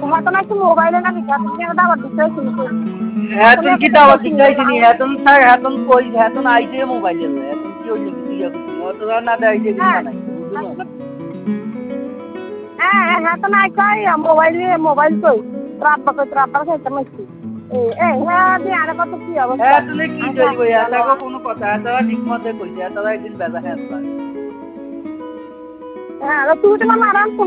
এখন একটু মোবাইলে না লিখা তুমি একটা আবার দিতে শুনছো এখন কি দাওয়াত দিতেছি নি এখন স্যার এখন কই এখন আইছে মোবাইলে এখন কি হইলো কি দিয়া কিছু অতরা না দেয় যে কিছু নাই বুঝলো হ্যাঁ তো নাই কই মোবাইল কই রাব্বা খেতে মাইছি হ্যাঁ দিয়ে আর কত কি অবস্থা হ্যাঁ তুমি কি কইবো এটাকে কোনো কথা এতরা ঠিক মতে কইছে এতরা একদিন বেজা হ্যাঁ হ্যাঁ তুমি তোমার মারান